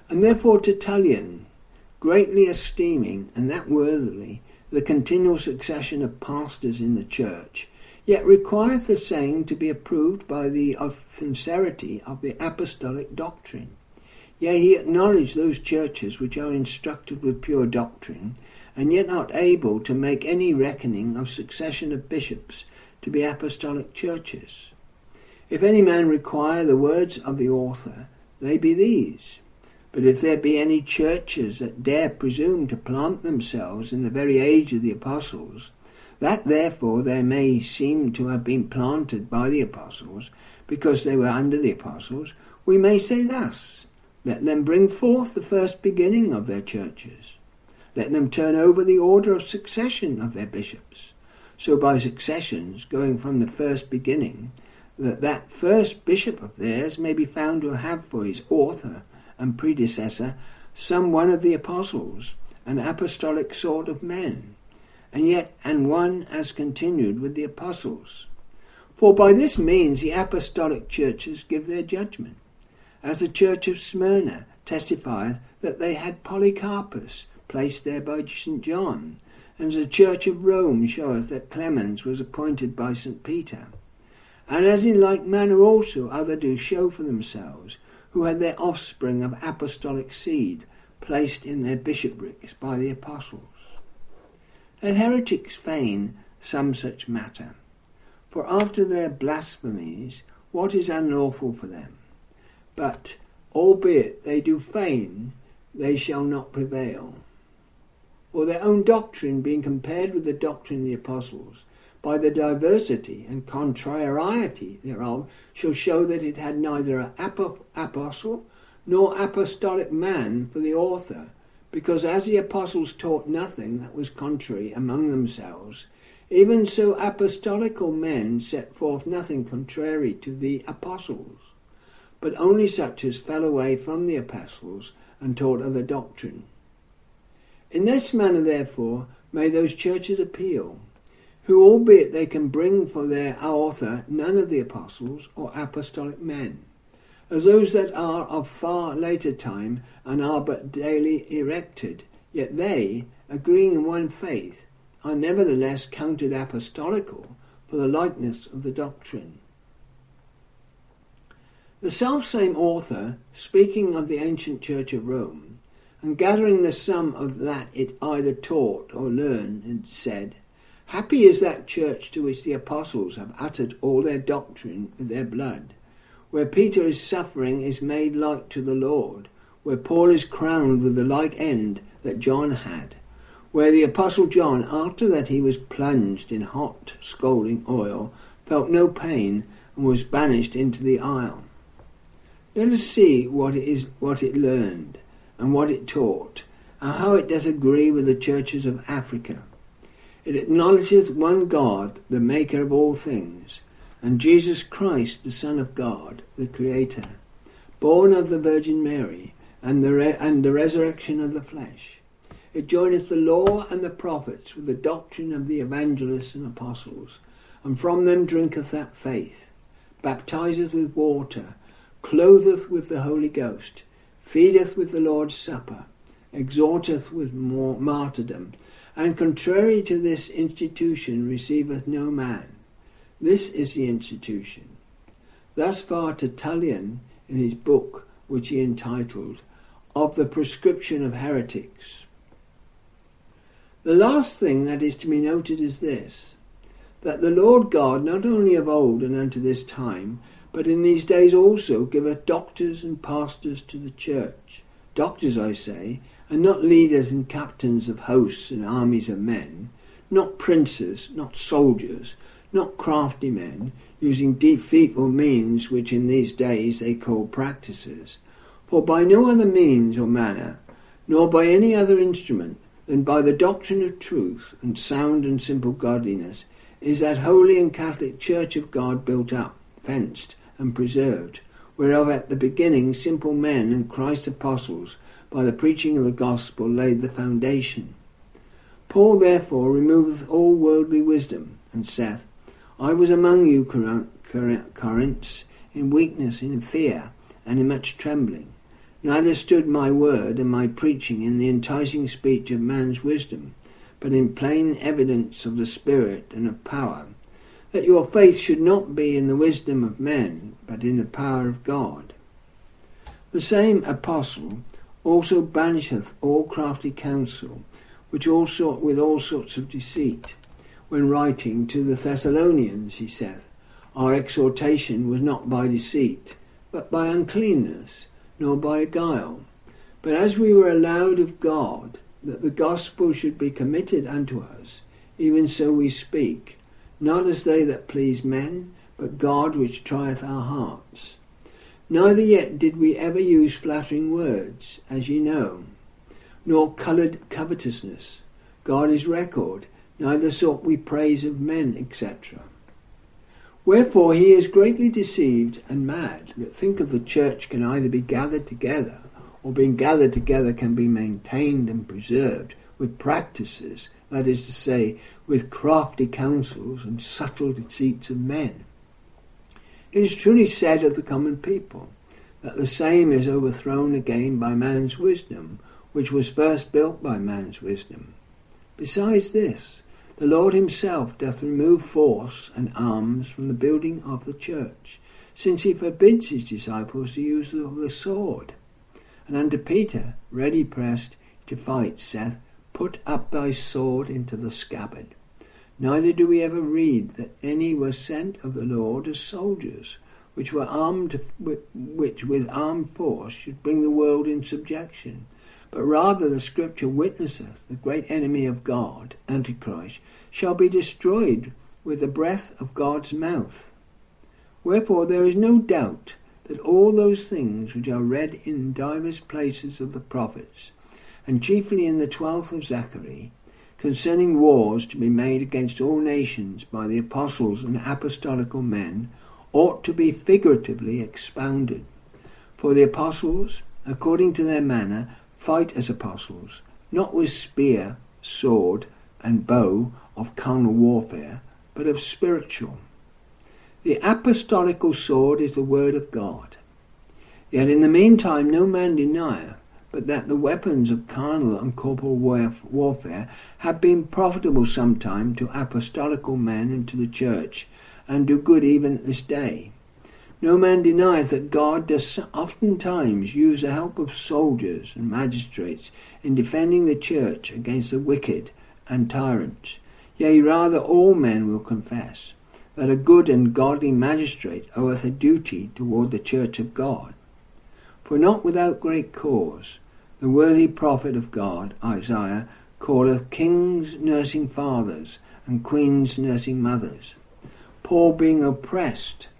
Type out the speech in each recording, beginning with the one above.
And therefore Tertullian, greatly esteeming, and that worthily, the continual succession of pastors in the church, yet requireth the saying to be approved by the sincerity of the apostolic doctrine. Yea, he acknowledged those churches which are instructed with pure doctrine, and yet not able to make any reckoning of succession of bishops to be apostolic churches. If any man require the words of the author, they be these. But if there be any churches that dare presume to plant themselves in the very age of the apostles, that therefore they may seem to have been planted by the apostles, because they were under the apostles, we may say thus: let them bring forth the first beginning of their churches. Let them turn over the order of succession of their bishops. So by successions, going from the first beginning, that first bishop of theirs may be found to have for his author and predecessor some one of the apostles, an apostolic sort of men, and one as continued with the apostles. For by this means the apostolic churches give their judgment, as the church of Smyrna testifieth that they had Polycarpus placed there by St. John, and the church of Rome showeth that Clemens was appointed by St. Peter. And as in like manner also other do show for themselves, who had their offspring of apostolic seed placed in their bishoprics by the apostles. Let heretics feign some such matter, for after their blasphemies what is unlawful for them? But, albeit they do feign, they shall not prevail. For their own doctrine being compared with the doctrine of the apostles, by the diversity and contrariety thereof, shall show that it had neither an apostle nor apostolic man for the author, because as the apostles taught nothing that was contrary among themselves, even so apostolical men set forth nothing contrary to the apostles, but only such as fell away from the apostles and taught other doctrine. In this manner, therefore, may those churches appeal, who, albeit they can bring for their author none of the apostles or apostolic men, as those that are of far later time and are but daily erected, yet they, agreeing in one faith, are nevertheless counted apostolical for the likeness of the doctrine. The selfsame author, speaking of the ancient church of Rome, and gathering the sum of that it either taught or learned, and said, happy is that church to which the apostles have uttered all their doctrine with their blood, where Peter is suffering is made like to the Lord, where Paul is crowned with the like end that John had, where the apostle John, after that he was plunged in hot scalding oil, felt no pain and was banished into the isle. Let us see what it learned and what it taught, and how it does agree with the churches of Africa. It acknowledgeth one God, the maker of all things, and Jesus Christ, the Son of God, the Creator, born of the Virgin Mary, and the resurrection of the flesh. It joineth the law and the prophets with the doctrine of the evangelists and apostles, and from them drinketh that faith, baptizeth with water, clotheth with the Holy Ghost, feedeth with the Lord's Supper, exhorteth with martyrdom, and contrary to this institution receiveth no man. This is the institution. Thus far Tertullian in his book, which he entitled Of the Prescription of Heretics. The last thing that is to be noted is this, that the Lord God, not only of old and unto this time, but in these days also giveth doctors and pastors to the church. Doctors, I say, and not leaders and captains of hosts and armies of men, not princes, not soldiers, not crafty men, using deceitful means which in these days they call practices. For by no other means or manner, nor by any other instrument, than by the doctrine of truth and sound and simple godliness, is that holy and Catholic Church of God built up, fenced, and preserved, whereof at the beginning simple men and Christ's apostles by the preaching of the gospel laid the foundation. Paul therefore removeth all worldly wisdom, and saith, I was among you, Corinths, in weakness, in fear, and in much trembling. Neither stood my word and my preaching in the enticing speech of man's wisdom, but in plain evidence of the Spirit and of power, that your faith should not be in the wisdom of men, but in the power of God. The same apostle also banisheth all crafty counsel, with all sorts of deceit. When writing to the Thessalonians, he saith, Our exhortation was not by deceit, but by uncleanness, nor by guile. But as we were allowed of God, that the gospel should be committed unto us, even so we speak, not as they that please men, but God which trieth our hearts. Neither yet did we ever use flattering words, as ye know, nor coloured covetousness. God is record, neither sought we praise of men, etc. Wherefore he is greatly deceived and mad, that thinketh the church can either be gathered together, or being gathered together can be maintained and preserved with practices, that is to say, with crafty counsels and subtle deceits of men. It is truly said of the common people, that the same is overthrown again by man's wisdom, which was first built by man's wisdom. Besides this, the Lord himself doth remove force and arms from the building of the church, since he forbids his disciples to use of the sword. And unto Peter, ready pressed to fight, saith, Put up thy sword into the scabbard. Neither do we ever read that any were sent of the Lord as soldiers, which with armed force should bring the world in subjection. But rather the Scripture witnesseth, the great enemy of God, Antichrist, shall be destroyed with the breath of God's mouth. Wherefore there is no doubt that all those things which are read in divers places of the prophets, and chiefly in the 12th of Zechariah, concerning wars to be made against all nations by the apostles and apostolical men, ought to be figuratively expounded. For the apostles, according to their manner, fight as apostles, not with spear, sword, and bow of carnal warfare, but of spiritual. The apostolical sword is the word of God. Yet in the meantime no man denieth, but that the weapons of carnal and corporal warfare have been profitable sometime to apostolical men and to the church, and do good even at this day. No man denieth that God does oftentimes use the help of soldiers and magistrates in defending the church against the wicked and tyrants. Yea, rather all men will confess that a good and godly magistrate oweth a duty toward the church of God. For not without great cause, the worthy prophet of God, Isaiah, calleth kings nursing fathers, and queens nursing mothers. Paul, being oppressed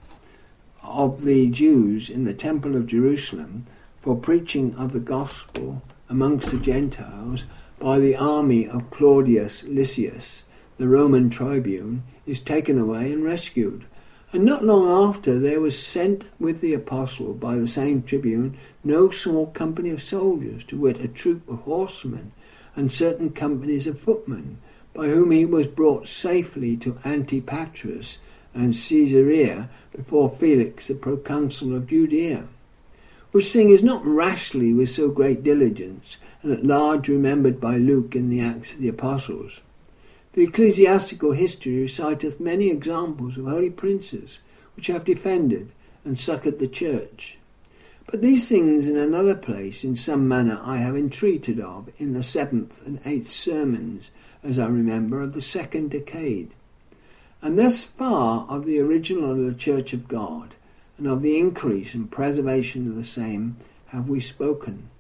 of the Jews in the temple of Jerusalem for preaching of the gospel amongst the Gentiles by the army of Claudius Lysias, the Roman tribune, is taken away and rescued. And not long after there was sent with the apostle by the same tribune no small company of soldiers, to wit, a troop of horsemen and certain companies of footmen, by whom he was brought safely to Antipatris and Caesarea before Felix the proconsul of Judea. Which thing is not rashly with so great diligence, and at large remembered by Luke in the Acts of the Apostles. The ecclesiastical history reciteth many examples of holy princes, which have defended and succoured the church. But these things in another place in some manner I have entreated of in the 7th and 8th sermons, as I remember, of the 2nd decade. And thus far of the original of the Church of God, and of the increase and preservation of the same, have we spoken.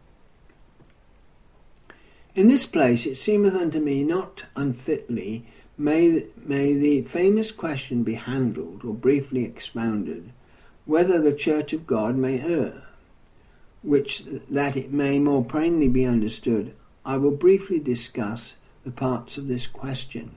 In this place it seemeth unto me not unfitly may the famous question be handled, or briefly expounded, whether the Church of God may err, which, that it may more plainly be understood, I will briefly discuss the parts of this question.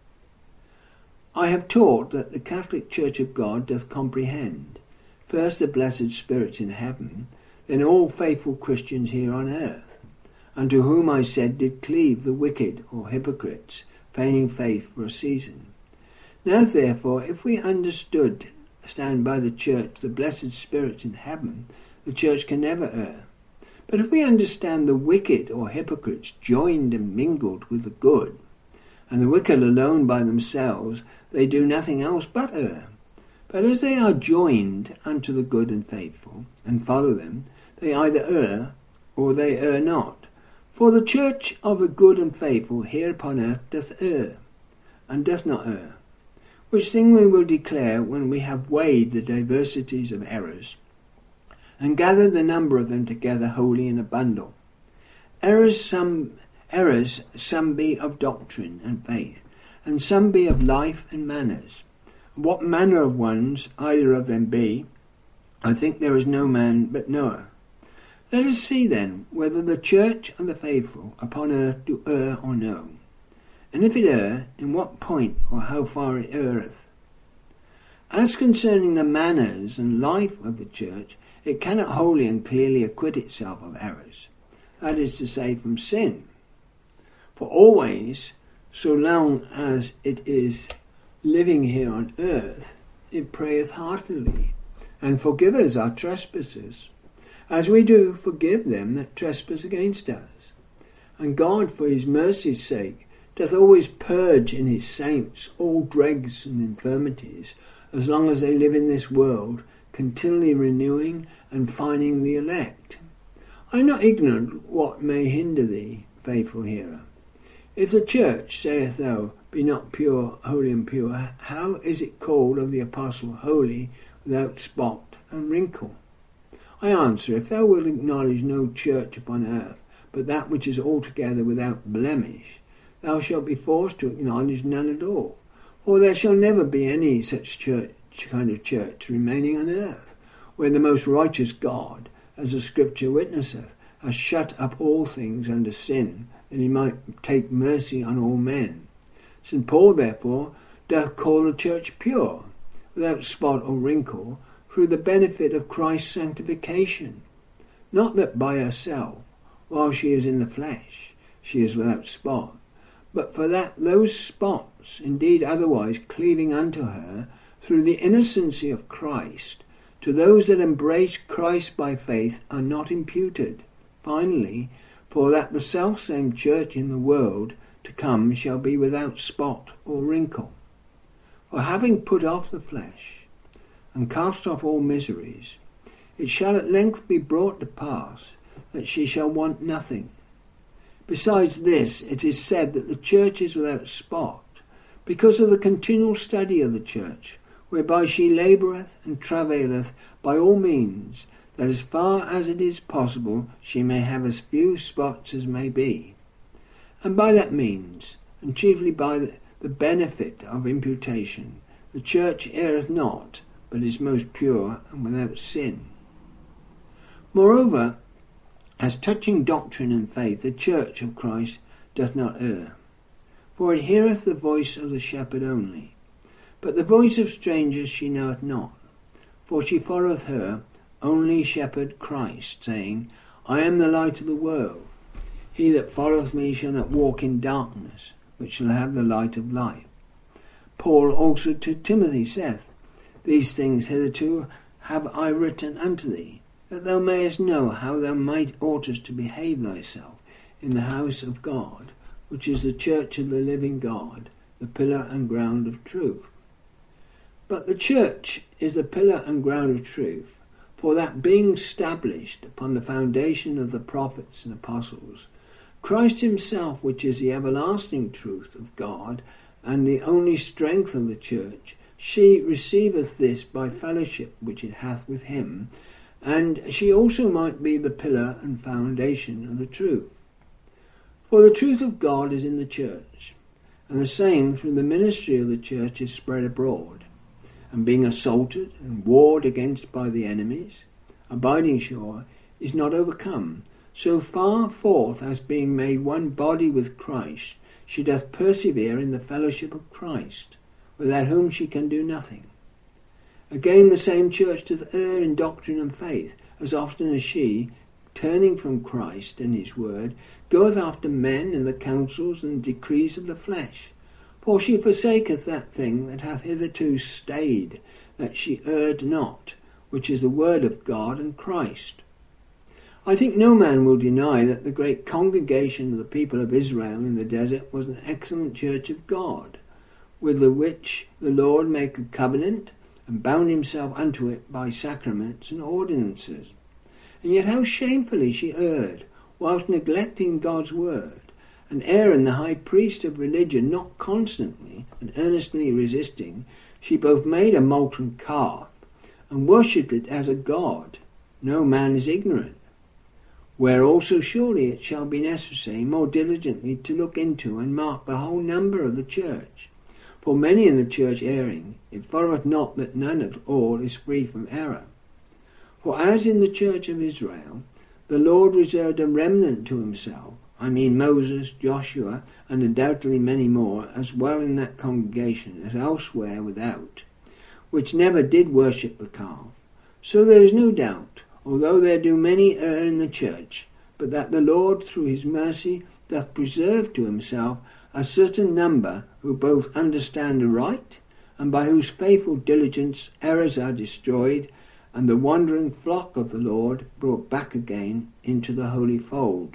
I have taught that the Catholic Church of God doth comprehend, first the blessed spirits in heaven, then all faithful Christians here on earth, unto whom I said did cleave the wicked or hypocrites, feigning faith for a season. Now therefore, if we stand by the church the blessed spirits in heaven, the church can never err. But if we understand the wicked or hypocrites joined and mingled with the good, and the wicked alone by themselves, they do nothing else but err. But as they are joined unto the good and faithful, and follow them, they either err, or they err not. For the church of the good and faithful here upon earth doth err, and doth not err. Which thing we will declare when we have weighed the diversities of errors, and gathered the number of them together wholly in a bundle. Errors some be of doctrine and faith, and some be of life and manners. What manner of ones either of them be, I think there is no man but knoweth. Let us see then whether the church and the faithful upon earth do err or no, and if it err, in what point or how far it erreth. As concerning the manners and life of the church, it cannot wholly and clearly acquit itself of errors, that is to say, from sin. For always, so long as it is living here on earth, it prayeth heartily, and forgiveth our trespasses, as we do forgive them that trespass against us. And God, for his mercy's sake, doth always purge in his saints all dregs and infirmities, as long as they live in this world, continually renewing and finding the elect. I am not ignorant what may hinder thee, faithful hearer. If the church, sayest thou, be not pure, holy and pure, how is it called of the apostle holy, without spot and wrinkle? I answer, if thou wilt acknowledge no church upon earth, but that which is altogether without blemish, thou shalt be forced to acknowledge none at all, for there shall never be any such kind of church remaining on earth, where the most righteous God, as the Scripture witnesseth, has shut up all things under sin, that he might take mercy on all men. St. Paul, therefore, doth call the church pure, without spot or wrinkle, through the benefit of Christ's sanctification. Not that by herself, while she is in the flesh, she is without spot, but for that those spots, indeed otherwise cleaving unto her, through the innocency of Christ, to those that embrace Christ by faith, are not imputed. Finally, for that the selfsame church in the world to come shall be without spot or wrinkle. For having put off the flesh, and cast off all miseries, it shall at length be brought to pass that she shall want nothing. Besides this, it is said that the church is without spot, because of the continual study of the church, whereby she laboureth and travaileth by all means, that as far as it is possible she may have as few spots as may be. And by that means, and chiefly by the benefit of imputation, the church erreth not, but is most pure and without sin. Moreover, as touching doctrine and faith, the church of Christ doth not err. For it heareth the voice of the shepherd only, but the voice of strangers she knoweth not. For she followeth her only shepherd Christ, saying, I am the light of the world. He that followeth me shall not walk in darkness, but shall have the light of life. Paul also to Timothy saith, These things hitherto have I written unto thee, that thou mayest know how thou oughtest to behave thyself in the house of God, which is the church of the living God, the pillar and ground of truth. But the church is the pillar and ground of truth, for that being established upon the foundation of the prophets and apostles, Christ himself, which is the everlasting truth of God, and the only strength of the church, she receiveth this by fellowship which it hath with him, and she also might be the pillar and foundation of the truth. For the truth of God is in the church, and the same through the ministry of the church is spread abroad, and being assaulted and warred against by the enemies, abiding sure, is not overcome, so far forth as being made one body with Christ, she doth persevere in the fellowship of Christ, without whom she can do nothing. Again, the same church doth err in doctrine and faith, as often as she, turning from Christ and his word, goeth after men and the counsels and decrees of the flesh. For she forsaketh that thing that hath hitherto stayed, that she erred not, which is the word of God and Christ. I think no man will deny that the great congregation of the people of Israel in the desert was an excellent church of God, with the which the Lord made a covenant and bound himself unto it by sacraments and ordinances. And yet how shamefully she erred, whilst neglecting God's word, and Aaron, the high priest of religion, not constantly and earnestly resisting, she both made a molten calf and worshipped it as a god. No man is ignorant. Where also surely it shall be necessary more diligently to look into and mark the whole number of the church. For many in the church erring, it followeth not that none at all is free from error. For as in the church of Israel, the Lord reserved a remnant to himself, I mean Moses, Joshua, and undoubtedly many more, as well in that congregation as elsewhere without, which never did worship the calf. So there is no doubt, although there do many err in the church, but that the Lord through his mercy doth preserve to himself a certain number who both understand aright, and by whose faithful diligence errors are destroyed, and the wandering flock of the Lord brought back again into the holy fold.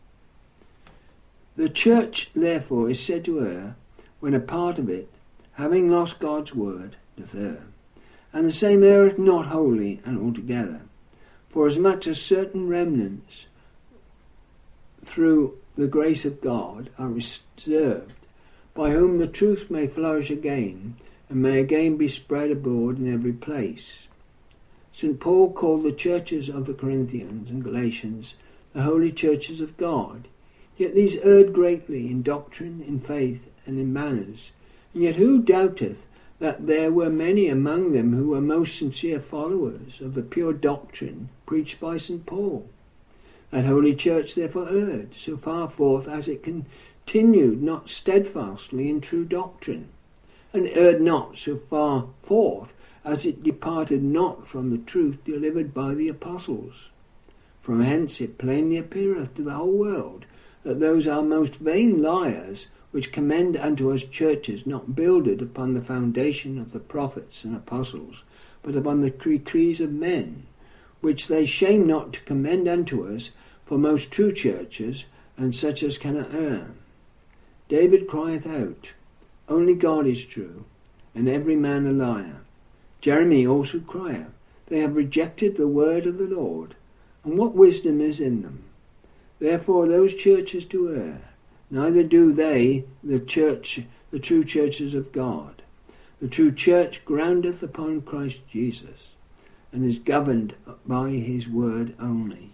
The church, therefore, is said to err when a part of it, having lost God's word, doth err, and the same erreth not wholly and altogether. For as much as certain remnants through the grace of God are reserved, by whom the truth may flourish again, and may again be spread abroad in every place. St. Paul called the churches of the Corinthians and Galatians the holy churches of God. Yet these erred greatly in doctrine, in faith, and in manners. And yet who doubteth that there were many among them who were most sincere followers of the pure doctrine preached by St. Paul? That holy church therefore erred, so far forth as it continued not steadfastly in true doctrine, and erred not so far forth as it departed not from the truth delivered by the apostles. From hence it plainly appeareth to the whole world that those are most vain liars which commend unto us churches not builded upon the foundation of the prophets and apostles, but upon the decrees of men, which they shame not to commend unto us for most true churches, and such as cannot err. David crieth out, Only God is true, and every man a liar. Jeremy also crieth, They have rejected the word of the Lord, and what wisdom is in them? Therefore those churches do err, neither do they the true churches of God. The true church groundeth upon Christ Jesus, and is governed by his word only.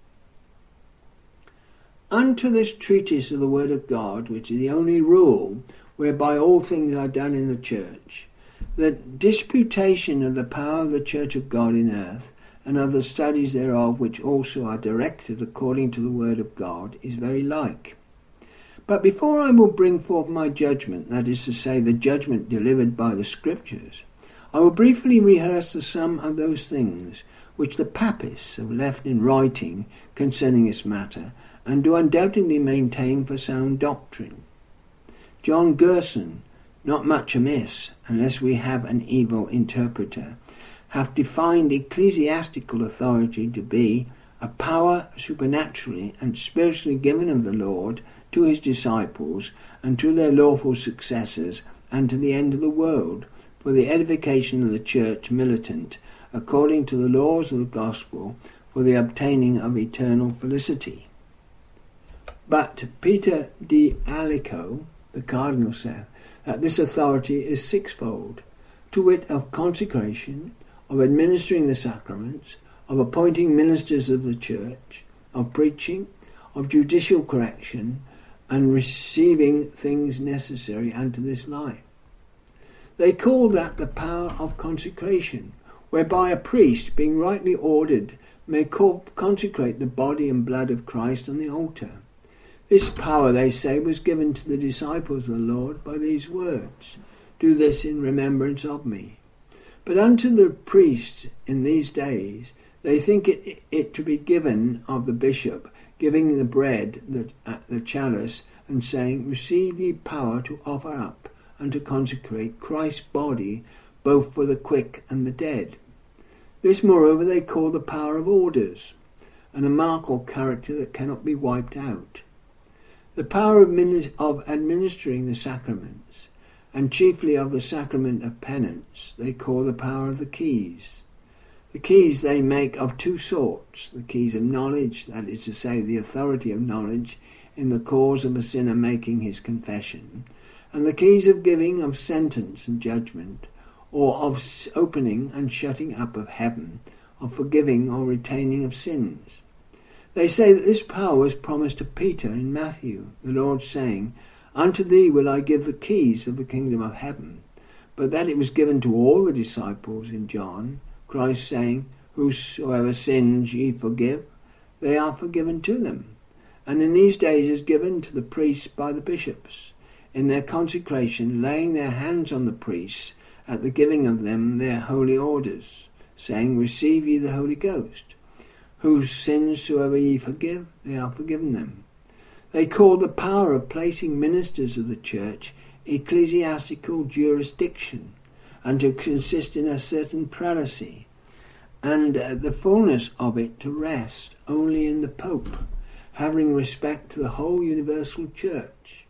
Unto this treatise of the word of God, which is the only rule whereby all things are done in the church, the disputation of the power of the church of God in earth, and of the studies thereof, which also are directed according to the word of God, is very like. But before I will bring forth my judgment, that is to say, the judgment delivered by the Scriptures, I will briefly rehearse the sum of those things which the Papists have left in writing concerning this matter, and do undoubtedly maintain for sound doctrine. John Gerson, not much amiss, unless we have an evil interpreter, hath defined ecclesiastical authority to be a power supernaturally and spiritually given of the Lord to his disciples and to their lawful successors and to the end of the world, for the edification of the church militant, according to the laws of the gospel, for the obtaining of eternal felicity. But Peter de Alico, the cardinal, saith that this authority is sixfold, to wit, of consecration, of administering the sacraments, of appointing ministers of the church, of preaching, of judicial correction, and receiving things necessary unto this life. They call that the power of consecration, whereby a priest, being rightly ordered, may consecrate the body and blood of Christ on the altar. This power, they say, was given to the disciples of the Lord by these words, Do this in remembrance of me. But unto the priest in these days, they think it to be given of the bishop, giving the bread, the chalice, and saying, Receive ye power to offer up and to consecrate Christ's body, both for the quick and the dead. This, moreover, they call the power of orders. and a mark or character that cannot be wiped out. The power of administering the sacraments, and chiefly of the sacrament of penance, they call the power of the keys. The keys they make of two sorts: the keys of knowledge, that is to say, the authority of knowledge in the cause of a sinner making his confession, and the keys of giving of sentence and judgment, or of opening and shutting up of heaven, of forgiving or retaining of sins. They say that this power was promised to Peter in Matthew, the Lord saying, "Unto thee will I give the keys of the kingdom of heaven," but that it was given to all the disciples in John, Christ saying, "Whosoever sins ye forgive, they are forgiven to them," and in these days is given to the priests by the bishops, in their consecration laying their hands on the priests at the giving of them their holy orders, saying, "Receive ye the Holy Ghost. Whose sins soever ye forgive, they are forgiven them." They call the power of placing ministers of the church ecclesiastical jurisdiction, and to consist in a certain prelacy, and the fullness of it to rest only in the Pope, having respect to the whole universal church.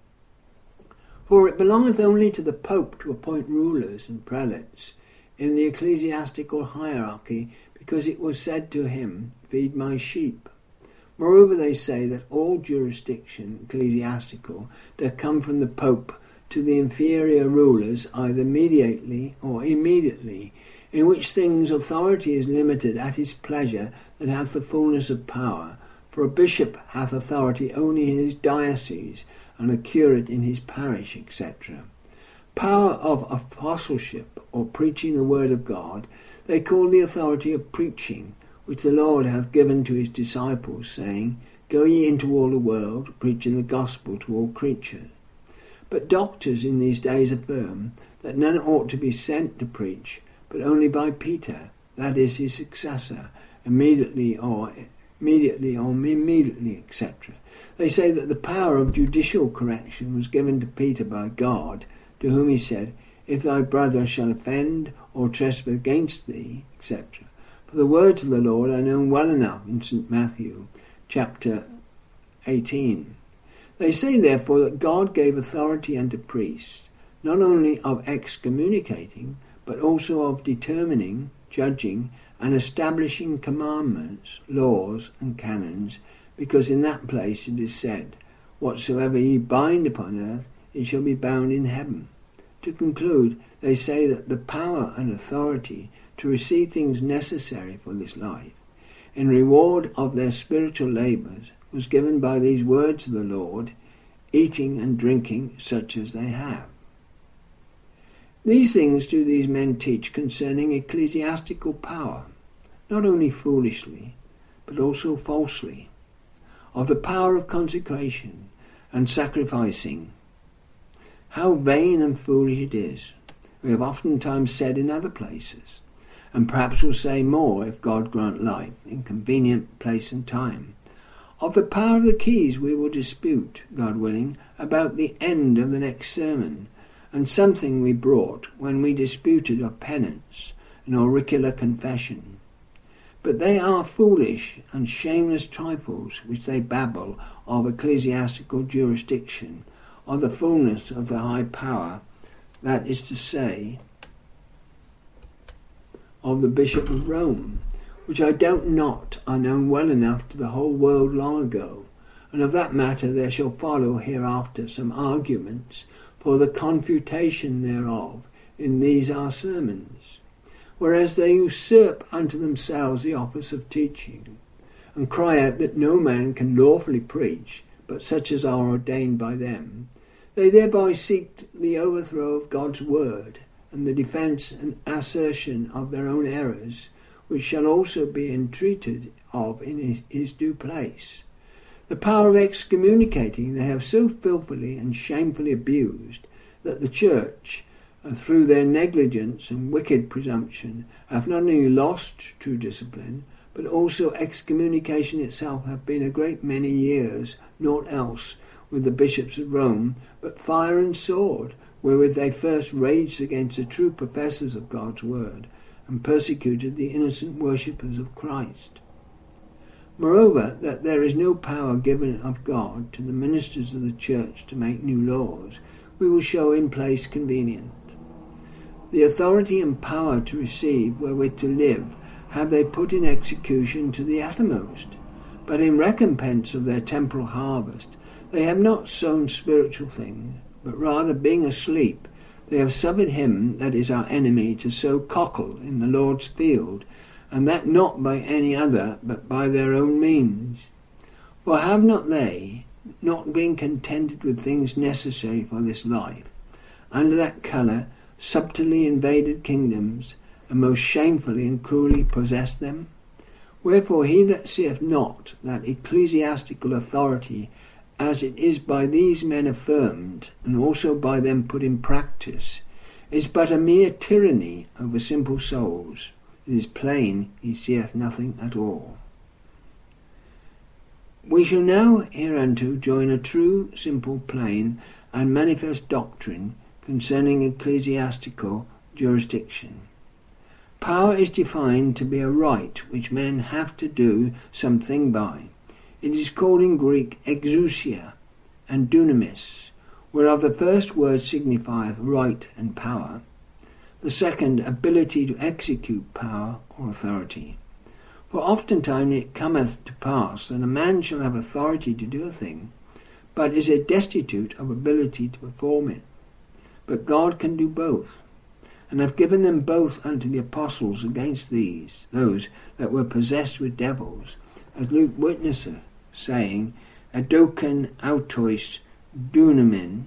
For it belongeth only to the Pope to appoint rulers and prelates in the ecclesiastical hierarchy, because it was said to him, "Feed my sheep." Moreover, they say that all jurisdiction ecclesiastical doth come from the Pope to the inferior rulers, either mediately or immediately, in which things authority is limited at his pleasure that hath the fullness of power. For a bishop hath authority only in his diocese, and a curate in his parish, etc. Power of apostleship, or preaching the word of God, they call the authority of preaching, which the Lord hath given to his disciples, saying, "Go ye into all the world, preaching the gospel to all creatures." But doctors in these days affirm that none ought to be sent to preach, but only by Peter, that is his successor, immediately, etc. They say that the power of judicial correction was given to Peter by God, to whom he said, "If thy brother shall offend or trespass against thee," etc. For the words of the Lord are known well enough in St. Matthew, chapter 18. They say, therefore, that God gave authority unto priests, not only of excommunicating, but also of determining, judging, and establishing commandments, laws, and canons, because in that place it is said, "Whatsoever ye bind upon earth, it shall be bound in heaven." To conclude, they say that the power and authority to receive things necessary for this life, in reward of their spiritual labours, was given by these words of the Lord, eating and drinking such as they have. These things do these men teach concerning ecclesiastical power, not only foolishly, but also falsely, of the power of consecration and sacrificing. How vain and foolish it is, we have oftentimes said in other places, and perhaps will say more if God grant life in convenient place and time. Of the power of the keys we will dispute, God willing, about the end of the next sermon, and something we brought when we disputed of penance and auricular confession. But they are foolish and shameless trifles which they babble of ecclesiastical jurisdiction, of the fullness of the high power, that is to say, of the Bishop of Rome, which I doubt not are known well enough to the whole world long ago, and of that matter there shall follow hereafter some arguments for the confutation thereof in these our sermons, whereas they usurp unto themselves the office of teaching, and cry out that no man can lawfully preach but such as are ordained by them. They thereby seek the overthrow of God's word, and the defence and assertion of their own errors, which shall also be entreated of in his due place. The power of excommunicating they have so filthily and shamefully abused, that the Church, through their negligence and wicked presumption, have not only lost true discipline, but also excommunication itself have been a great many years naught else with the bishops of Rome but fire and sword, wherewith they first raged against the true professors of God's word, and persecuted the innocent worshippers of Christ. Moreover, that there is no power given of God to the ministers of the church to make new laws, we will show in place convenient. The authority and power to receive wherewith to live have they put in execution to the uttermost, but in recompense of their temporal harvest they have not sown spiritual things, but rather being asleep they have suffered him that is our enemy to sow cockle in the Lord's field, and that not by any other, but by their own means. For have not they, not being contented with things necessary for this life, under that colour subtly invaded kingdoms, and most shamefully and cruelly possessed them? Wherefore he that seeth not that ecclesiastical authority, as it is by these men affirmed, and also by them put in practice, is but a mere tyranny over simple souls, it is plain he seeth nothing at all. We shall now hereunto join a true, simple, plain, and manifest doctrine concerning ecclesiastical jurisdiction. Power is defined to be a right which men have to do something by. It is called in Greek exousia and dunamis, whereof the first word signifieth right and power, the second ability to execute power or authority. For oftentimes it cometh to pass that a man shall have authority to do a thing, but is destitute of ability to perform it. But God can do both, and have given them both unto the apostles against those that were possessed with devils, as Luke witnesseth, saying, Adoken autois dunamin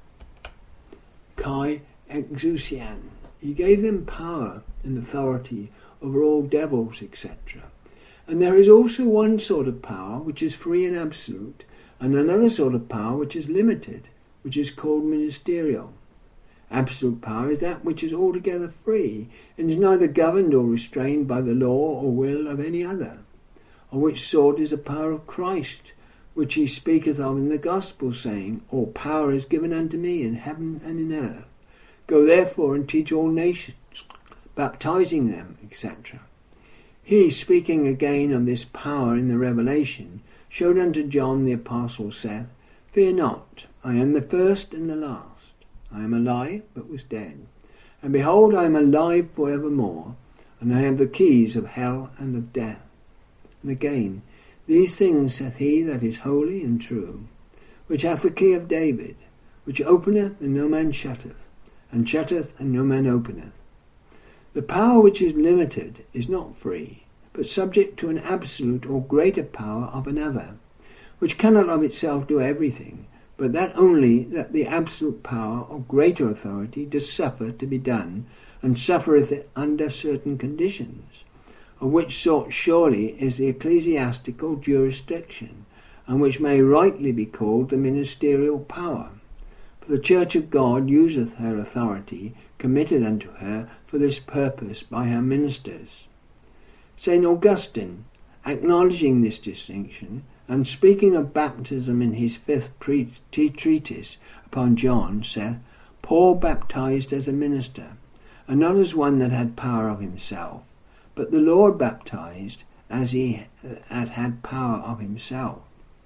kai exousian. He gave them power and authority over all devils, etc. And there is also one sort of power which is free and absolute, and another sort of power which is limited, which is called ministerial. Absolute power is that which is altogether free, and is neither governed or restrained by the law or will of any other, of which sort is the power of Christ, which he speaketh of in the gospel, saying, All power is given unto me in heaven and in earth. Go therefore and teach all nations, baptizing them, etc. He, speaking again of this power in the Revelation, showed unto John the Apostle, saith, Fear not, I am the first and the last. I am alive, but was dead. And behold, I am alive for evermore, and I have the keys of hell and of death. And again, these things saith he that is holy and true, which hath the key of David, which openeth and no man shutteth, and shutteth and no man openeth. The power which is limited is not free, but subject to an absolute or greater power of another, which cannot of itself do everything, but that only that the absolute power of greater authority does suffer to be done, and suffereth it under certain conditions, of which sort surely is the ecclesiastical jurisdiction, and which may rightly be called the ministerial power. For the Church of God useth her authority committed unto her for this purpose by her ministers. St. Augustine, acknowledging this distinction, and speaking of baptism in his 5th treatise upon John, saith, Paul baptized as a minister, and not as one that had power of himself, but the Lord baptized as he had power of himself.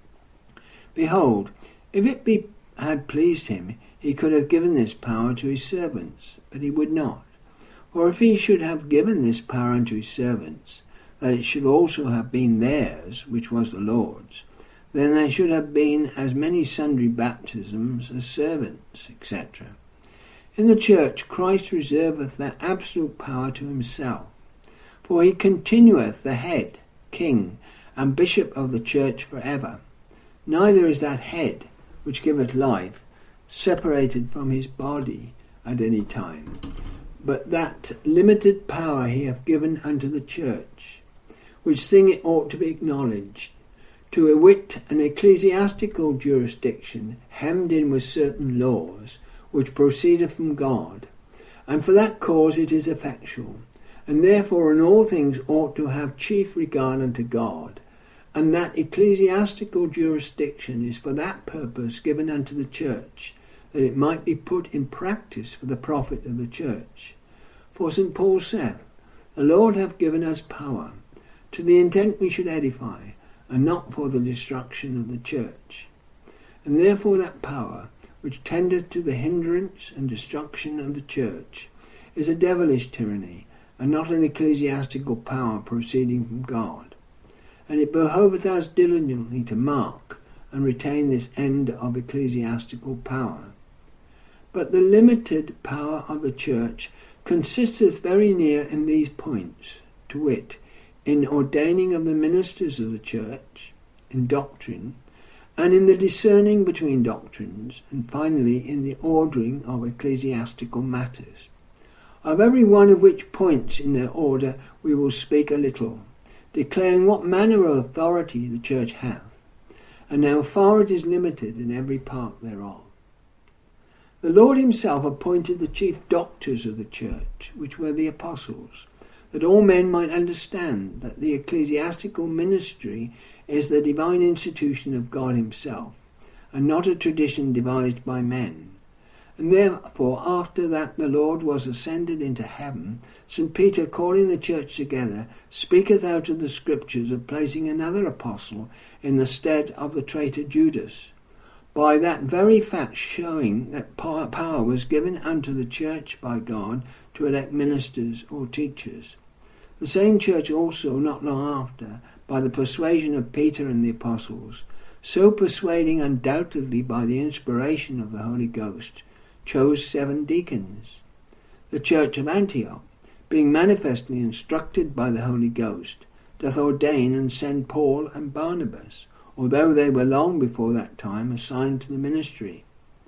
Behold, if it had pleased him, he could have given this power to his servants, but he would not. For if he should have given this power unto his servants, that it should also have been theirs, which was the Lord's, then there should have been as many sundry baptisms as servants, etc. In the church Christ reserveth that absolute power to himself, for he continueth the head, king, and bishop of the church for ever. Neither is that head, which giveth life, separated from his body at any time, but that limited power he hath given unto the church, which thing it ought to be acknowledged, to wit an ecclesiastical jurisdiction hemmed in with certain laws, which proceedeth from God, and for that cause it is effectual, and therefore in all things ought to have chief regard unto God, and that ecclesiastical jurisdiction is for that purpose given unto the church, that it might be put in practice for the profit of the church. For St. Paul saith, The Lord hath given us power, to the intent we should edify, and not for the destruction of the church. And therefore that power which tendeth to the hindrance and destruction of the church is a devilish tyranny, and not an ecclesiastical power proceeding from God. And it behoveth us diligently to mark and retain this end of ecclesiastical power. But the limited power of the church consisteth very near in these points, to wit, in ordaining of the ministers of the church, in doctrine, and in the discerning between doctrines, and finally in the ordering of ecclesiastical matters. Of every one of which points in their order we will speak a little, declaring what manner of authority the church hath, and how far it is limited in every part thereof. The Lord himself appointed the chief doctors of the church, which were the apostles, that all men might understand that the ecclesiastical ministry is the divine institution of God himself, and not a tradition devised by men. And therefore, after that the Lord was ascended into heaven, St. Peter, calling the church together, speaketh out of the Scriptures of placing another apostle in the stead of the traitor Judas, by that very fact showing that power was given unto the church by God to elect ministers or teachers. The same church also, not long after, by the persuasion of Peter and the apostles, so persuading undoubtedly by the inspiration of the Holy Ghost, chose 7 deacons. The church of Antioch, being manifestly instructed by the Holy Ghost, doth ordain and send Paul and Barnabas, although they were long before that time assigned to the ministry.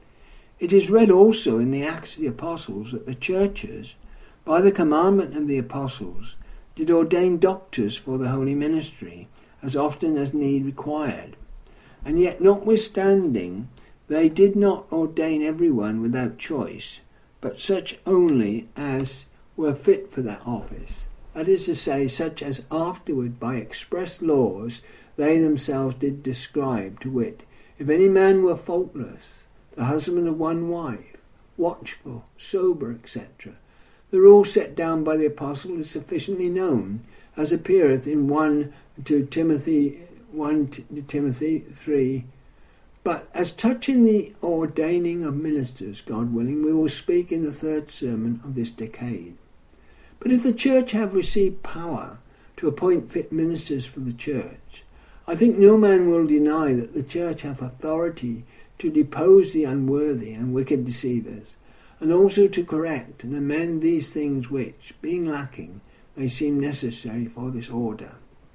It is read also in the Acts of the Apostles that the churches, by the commandment of the apostles, did ordain doctors for the holy ministry, as often as need required. And yet notwithstanding, they did not ordain everyone without choice, but such only as were fit for that office, that is to say, such as afterward by express laws they themselves did describe, to wit, if any man were faultless, the husband of one wife, watchful, sober, etc. The rule set down by the apostle is sufficiently known, as appeareth in 1 Timothy 3. But as touching the ordaining of ministers, God willing, we will speak in the 3rd sermon of this decade. But if the church have received power to appoint fit ministers for the church, I think no man will deny that the church hath authority to depose the unworthy and wicked deceivers, and also to correct and amend these things which, being lacking, may seem necessary for this order.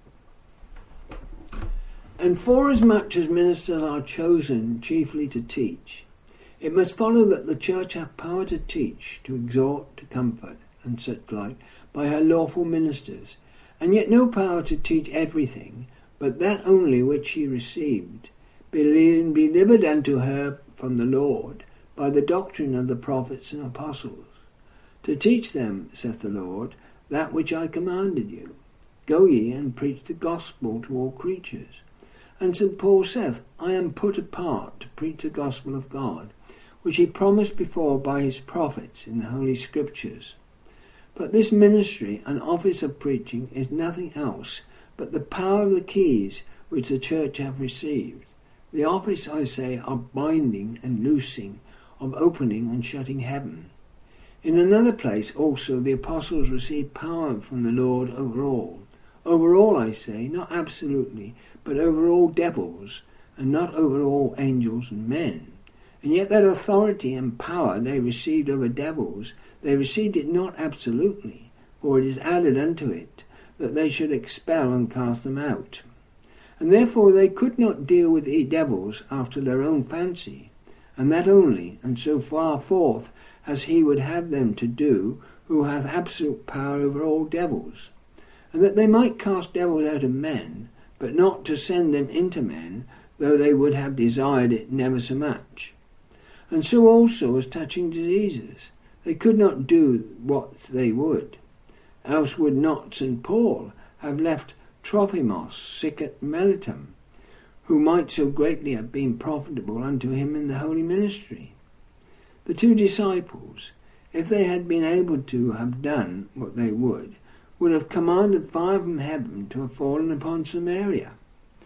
And forasmuch as ministers are chosen chiefly to teach, it must follow that the church hath power to teach, to exhort, to comfort, and such like, by her lawful ministers, and yet no power to teach everything, but that only which she received, be delivered unto her from the Lord, by the doctrine of the prophets and apostles. To teach them, saith the Lord, that which I commanded you. Go ye and preach the gospel to all creatures. And St. Paul saith, I am put apart to preach the gospel of God, which he promised before by his prophets in the Holy Scriptures. But this ministry and office of preaching is nothing else but the power of the keys which the church hath received. The office, I say, of binding and loosing, of opening and shutting heaven. In another place also the apostles received power from the Lord over all. Over all, I say, not absolutely, but over all devils, and not over all angels and men. And yet that authority and power they received over devils, they received it not absolutely, for it is added unto it, that they should expel and cast them out. And therefore they could not deal with devils after their own fancy, and that only, and so far forth as he would have them to do, who hath absolute power over all devils. And that they might cast devils out of men, but not to send them into men, though they would have desired it never so much. And so also as touching diseases, they could not do what they would. Else would not St. Paul have left Trophimus sick at Miletum, who might so greatly have been profitable unto him in the holy ministry. The 2 disciples, if they had been able to have done what they would have commanded fire from heaven to have fallen upon Samaria.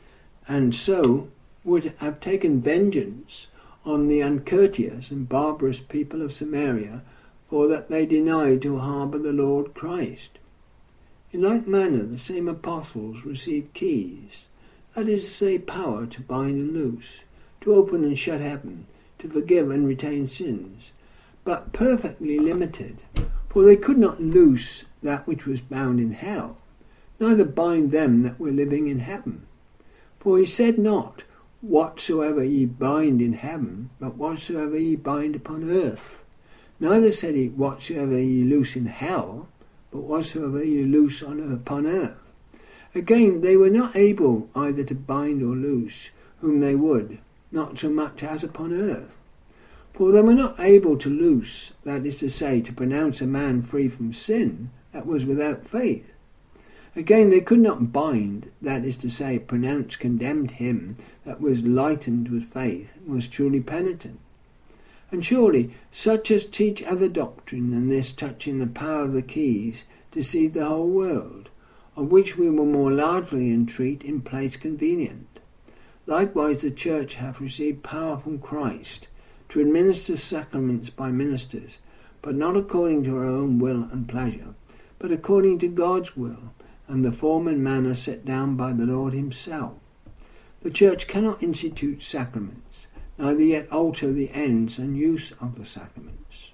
and so would have taken vengeance on the uncourteous and barbarous people of Samaria, for that they denied to harbour the Lord Christ. In like manner the same apostles received keys, that is to say, power to bind and loose, to open and shut heaven, to forgive and retain sins, but perfectly limited, for they could not loose that which was bound in hell, neither bind them that were living in heaven. For he said not, whatsoever ye bind in heaven, but whatsoever ye bind upon earth. Neither said he, whatsoever ye loose in hell, but whatsoever ye loose upon earth. Again, they were not able either to bind or loose whom they would, not so much as upon earth. For they were not able to loose, that is to say, to pronounce a man free from sin that was without faith. Again, they could not bind, that is to say, pronounce condemned him that was lightened with faith and was truly penitent. And surely such as teach other doctrine than this touching the power of the keys deceive the whole world, of which we will more largely entreat in place convenient. Likewise the Church hath received power from Christ to administer sacraments by ministers, but not according to her own will and pleasure, but according to God's will, and the form and manner set down by the Lord himself. The Church cannot institute sacraments, neither yet alter the ends and use of the sacraments.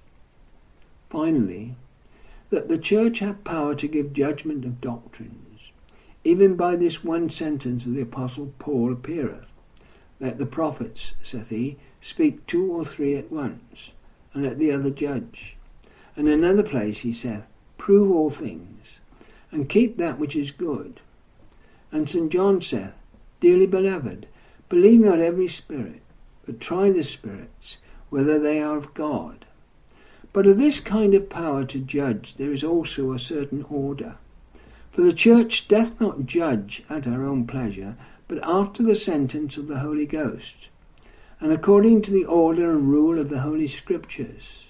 Finally, that the Church hath power to give judgment of doctrines, even by this one sentence of the Apostle Paul appeareth, let the prophets, saith he, speak 2 or 3 at once, and let the other judge. And in another place he saith, prove all things, and keep that which is good. And St. John saith, dearly beloved, believe not every spirit, but try the spirits, whether they are of God. But of this kind of power to judge there is also a certain order. For the Church doth not judge at her own pleasure, but after the sentence of the Holy Ghost, and according to the order and rule of the Holy Scriptures.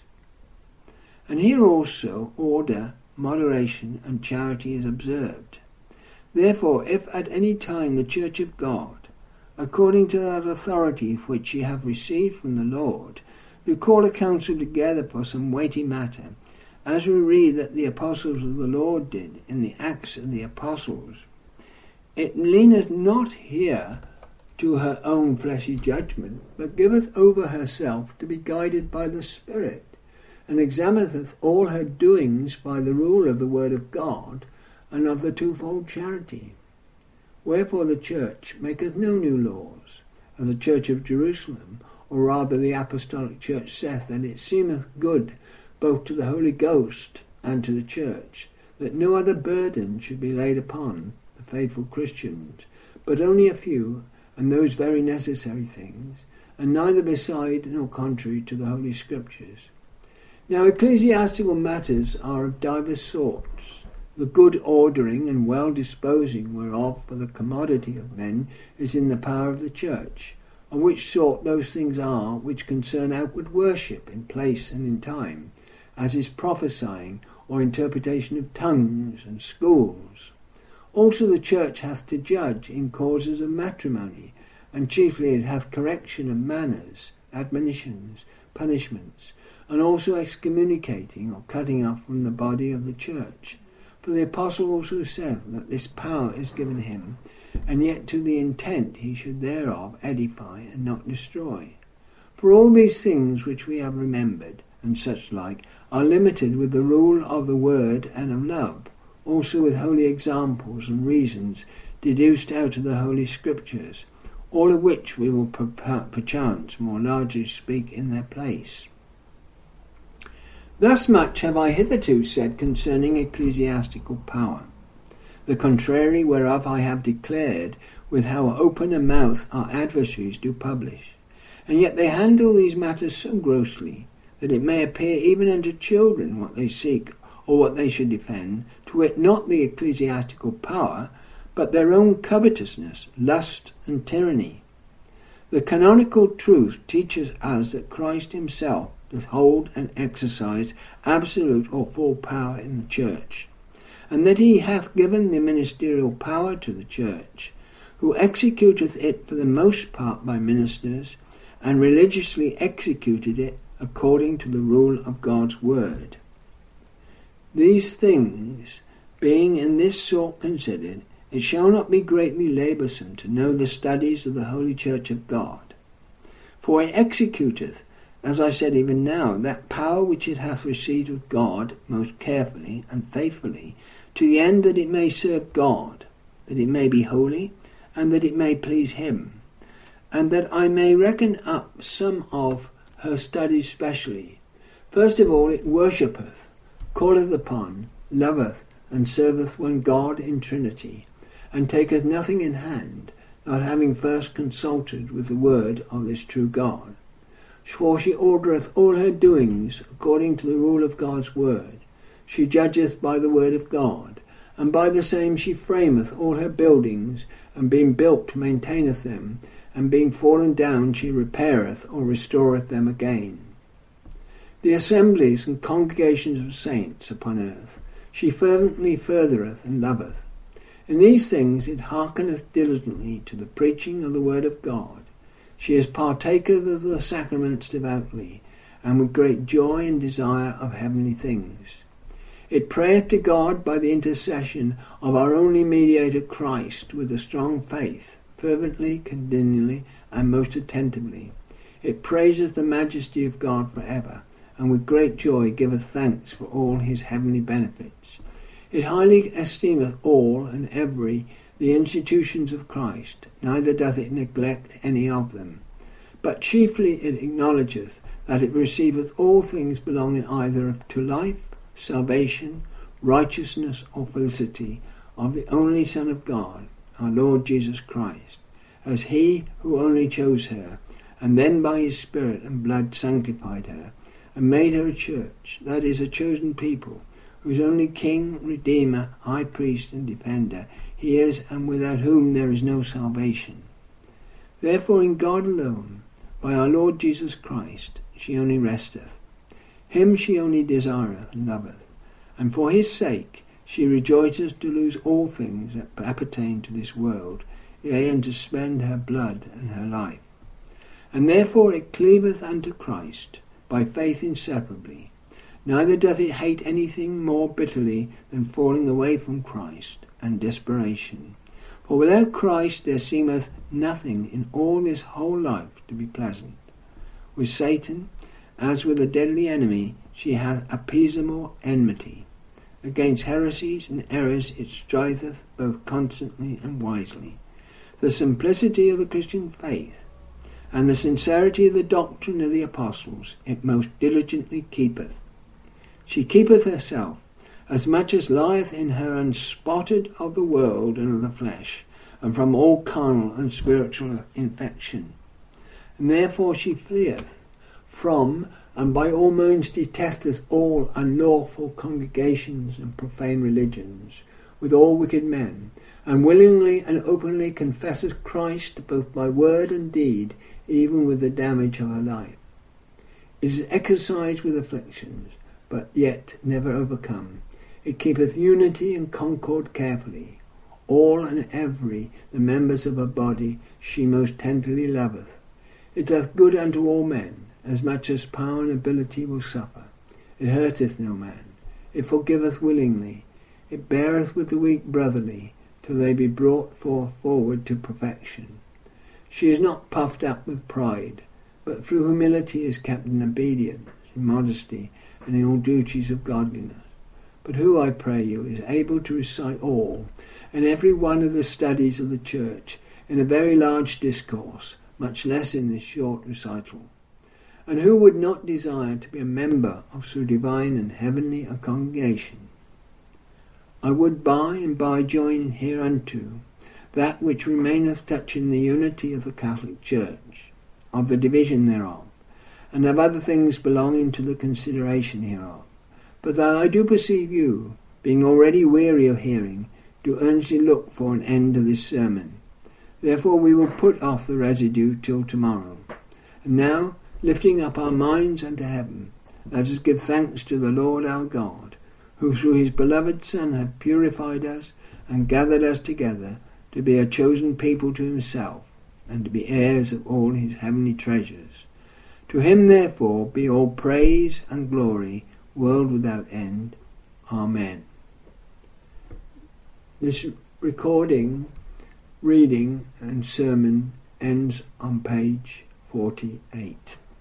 And here also order, moderation, and charity is observed. Therefore, if at any time the Church of God, according to that authority which ye have received from the Lord, do call a council together for some weighty matter, as we read that the apostles of the Lord did in the Acts of the Apostles, it leaneth not here to her own fleshly judgment, but giveth over herself to be guided by the Spirit, and examineth all her doings by the rule of the word of God and of the twofold charity. Wherefore the Church maketh no new laws, as the Church of Jerusalem, or rather the Apostolic Church saith, that it seemeth good both to the Holy Ghost and to the Church, that no other burden should be laid upon the faithful Christians, but only a few, and those very necessary things, and neither beside nor contrary to the Holy Scriptures. Now ecclesiastical matters are of divers sorts, the good ordering and well disposing whereof for the commodity of men is in the power of the Church, of which sort those things are which concern outward worship in place and in time, as is prophesying or interpretation of tongues and schools. Also the Church hath to judge in causes of matrimony, and chiefly it hath correction of manners, admonitions, punishments, and also excommunicating or cutting off from the body of the Church. For the Apostle also said that this power is given him, and yet to the intent he should thereof edify and not destroy. For all these things which we have remembered, and such like, are limited with the rule of the word and of love, also with holy examples and reasons deduced out of the Holy Scriptures, all of which we will perchance more largely speak in their place. Thus much have I hitherto said concerning ecclesiastical power, the contrary whereof I have declared, with how open a mouth our adversaries do publish. And yet they handle these matters so grossly, that it may appear even unto children what they seek, or what they should defend, to wit not the ecclesiastical power, but their own covetousness, lust, and tyranny. The canonical truth teaches us that Christ himself doth hold and exercise absolute or full power in the Church, and that he hath given the ministerial power to the Church, who executeth it for the most part by ministers, and religiously executed it according to the rule of God's word. These things being in this sort considered, it shall not be greatly laboursome to know the studies of the Holy Church of God. For it executeth, as I said even now, that power which it hath received of God most carefully and faithfully, to the end that it may serve God, that it may be holy, and that it may please him, and that I may reckon up some of her studies specially. First of all, it worshippeth, calleth upon, loveth, and serveth one God in Trinity, and taketh nothing in hand, not having first consulted with the word of this true God. For she ordereth all her doings according to the rule of God's word. She judgeth by the word of God, and by the same she frameth all her buildings, and being built maintaineth them, and being fallen down she repaireth or restoreth them again. The assemblies and congregations of saints upon earth she fervently furthereth and loveth. In these things it hearkeneth diligently to the preaching of the word of God. She is partaker of the sacraments devoutly, and with great joy and desire of heavenly things. It prayeth to God by the intercession of our only mediator Christ, with a strong faith, fervently, continually, and most attentively. It praiseth the majesty of God for ever, and with great joy giveth thanks for all his heavenly benefits. It highly esteemeth all and every the institutions of Christ, neither doth it neglect any of them. But chiefly it acknowledgeth that it receiveth all things belonging either to life, salvation, righteousness, or felicity of the only Son of God, our Lord Jesus Christ, as he who only chose her, and then by his Spirit and blood sanctified her, and made her a church, that is, a chosen people, whose only King, Redeemer, High Priest, and Defender he is, and without whom there is no salvation. Therefore in God alone, by our Lord Jesus Christ, she only resteth. Him she only desireth and loveth, and for his sake she rejoiceth to lose all things that appertain to this world, yea, and to spend her blood and her life. And therefore it cleaveth unto Christ, by faith inseparably, neither doth it hate anything more bitterly than falling away from Christ, and desperation. For without Christ there seemeth nothing in all this whole life to be pleasant. With Satan, as with a deadly enemy, she hath appeasable enmity. Against heresies and errors it striveth both constantly and wisely. The simplicity of the Christian faith, and the sincerity of the doctrine of the apostles, it most diligently keepeth. She keepeth herself, as much as lieth in her, unspotted of the world and of the flesh, and from all carnal and spiritual infection. And therefore she fleeth from, and by all means detesteth all unlawful congregations and profane religions, with all wicked men, and willingly and openly confesseth Christ both by word and deed, even with the damage of her life. It is exercised with afflictions, but yet never overcome. It keepeth unity and concord carefully. All and every the members of her body she most tenderly loveth. It doth good unto all men, as much as power and ability will suffer. It hurteth no man. It forgiveth willingly. It beareth with the weak brotherly, till they be brought forward to perfection. She is not puffed up with pride, but through humility is kept in obedience, in modesty, and in all duties of godliness. But who, I pray you, is able to recite all, and every one of the studies of the Church, in a very large discourse, much less in this short recital? And who would not desire to be a member of so divine and heavenly a congregation? I would by and by join hereunto that which remaineth touching the unity of the Catholic Church, of the division thereof, and of other things belonging to the consideration hereof. But that I do perceive you, being already weary of hearing, do earnestly look for an end of this sermon. Therefore we will put off the residue till tomorrow. And now, lifting up our minds unto heaven, let us give thanks to the Lord our God, who through his beloved Son hath purified us and gathered us together to be a chosen people to himself, and to be heirs of all his heavenly treasures. To him therefore be all praise and glory, world without end. Amen. This recording, reading and sermon ends on page 48.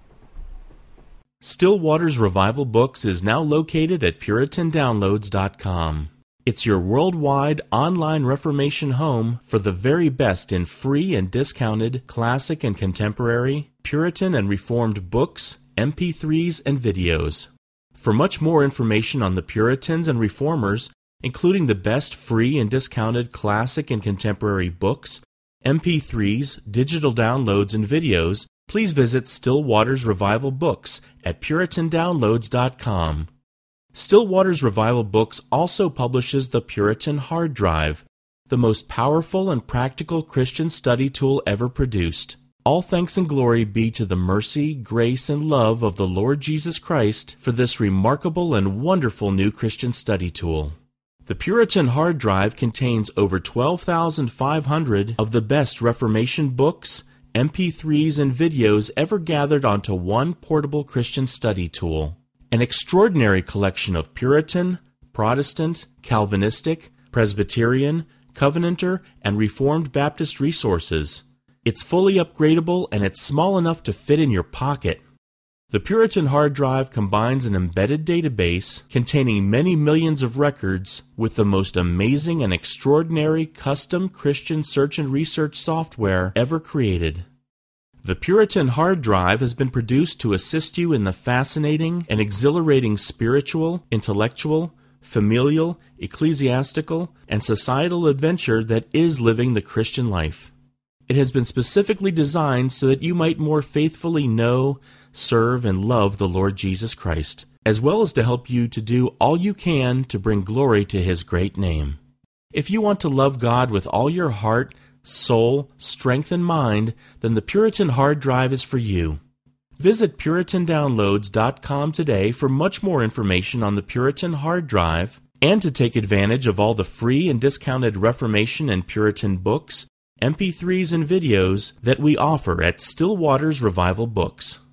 Still Waters Revival Books is now located at PuritanDownloads.com. It's your worldwide online Reformation home for the very best in free and discounted classic and contemporary, Puritan and Reformed books, MP3s, and videos. For much more information on the Puritans and Reformers, including the best free and discounted classic and contemporary books, MP3s, digital downloads, and videos, please visit Still Waters Revival Books at PuritanDownloads.com. Still Waters Revival Books also publishes the Puritan Hard Drive, the most powerful and practical Christian study tool ever produced. All thanks and glory be to the mercy, grace, and love of the Lord Jesus Christ for this remarkable and wonderful new Christian study tool. The Puritan Hard Drive contains over 12,500 of the best Reformation books, MP3s, and videos ever gathered onto one portable Christian study tool. An extraordinary collection of Puritan, Protestant, Calvinistic, Presbyterian, Covenanter, and Reformed Baptist resources. It's fully upgradable and it's small enough to fit in your pocket. The Puritan Hard Drive combines an embedded database containing many millions of records with the most amazing and extraordinary custom Christian search and research software ever created. The Puritan Hard Drive has been produced to assist you in the fascinating and exhilarating spiritual, intellectual, familial, ecclesiastical, and societal adventure that is living the Christian life. It has been specifically designed so that you might more faithfully know, serve, and love the Lord Jesus Christ, as well as to help you to do all you can to bring glory to His great name. If you want to love God with all your heart, soul, strength, and mind, then the Puritan Hard Drive is for you. Visit PuritanDownloads.com today for much more information on the Puritan Hard Drive and to take advantage of all the free and discounted Reformation and Puritan books, MP3s, and videos that we offer at Still Waters Revival Books.